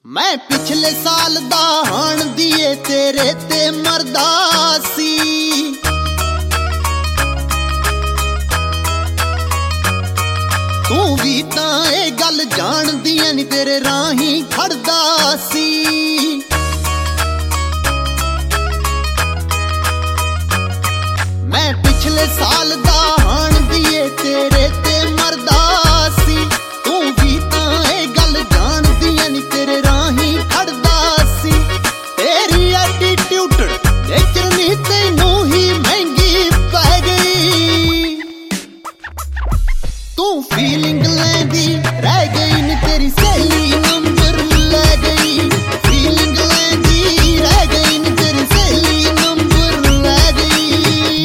मैं पिछले साल दा हाण दिए तेरे ते मरदा सी। तू भी तां ए गल जाणदी ऐ नी तेरे राही खड़दा सी। मैं पिछले साल दा हाण दिए तेरे ते मरदा सी। तू भी तां ए गल जाणदी ऐ नी तेरे राही खड़दा सी। तेरी एटीट्यूड नेचर नी तैनू ही महंगी पै गई। तू फीलिंग लैंदी रह गई नी तेरी सहेली नंबर लै गई। फीलिंग लैंदी रह गई नी तेरी सहेली नंबर लै गई।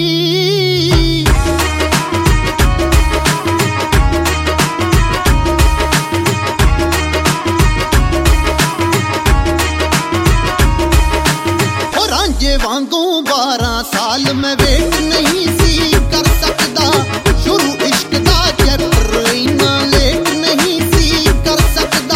ओ रांझे वांगू 12 साल मैं वेट नहीं सी कर सकदा। शुरू इश्क दा चैप्टर इन्ना लेट नहीं सी कर सकदा।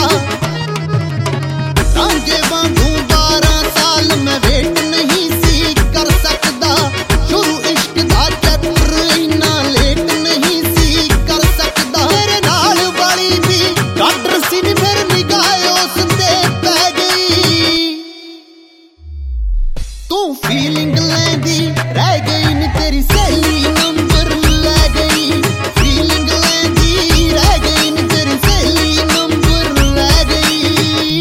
रांझे वांगू 12 साल मैं वेट नहीं सी कर सकदा। शुरू इश्क दा चैप्टर इन्ना लेट नहीं सी कर सकदा। मेरे नाल वाली भी गाडर सी नी फिर निगाह उस ते पै गई। तू फीलिंग लैंदी रह गई नी तेरी सहेली नंबर लै गई। फीलिंग लैंदी रह गई नी तेरी सहेली नंबर लै गई।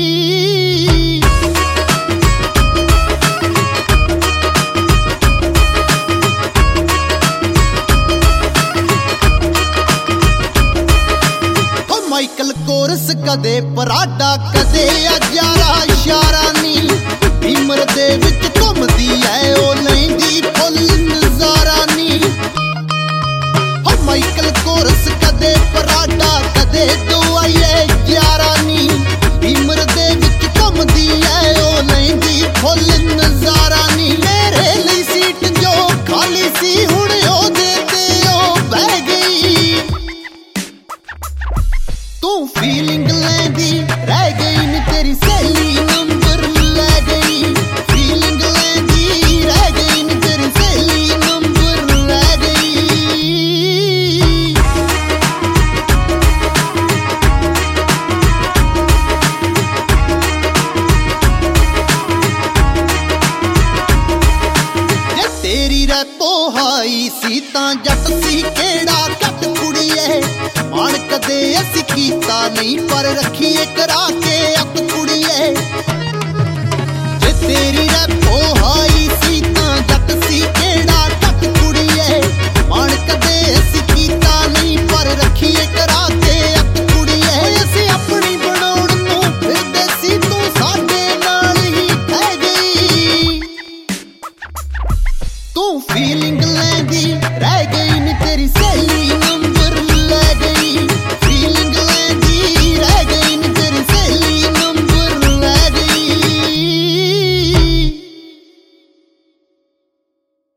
ओ माइकल कोरस कदे पराडा कदे अजारा इशारा नी। भीमर दे विच घुमदी ऐ ओ लैंदी फुल नजारा नी। ओ माइकल कोरस कदे पराडा कदे दुआए यारा नी। भीमर दे विच घुमदी ऐ ओ लैंदी फुल नजारा नी। मेरे ਲਈ सीट जो खाली सी हुण ओदे ते ओ बह गई। तू फीलिंग लैंदी रह गई नी तेरी सहेली नंबर लै गई। फीलिंग लैंदी रह गई नी तेरी सहेली नंबर लै गई। जे तेरी रैपो हाई सी तां जट सी केड़ा घट कुड़िए। माण कदे असी कीता नहीं पर रखीए करा के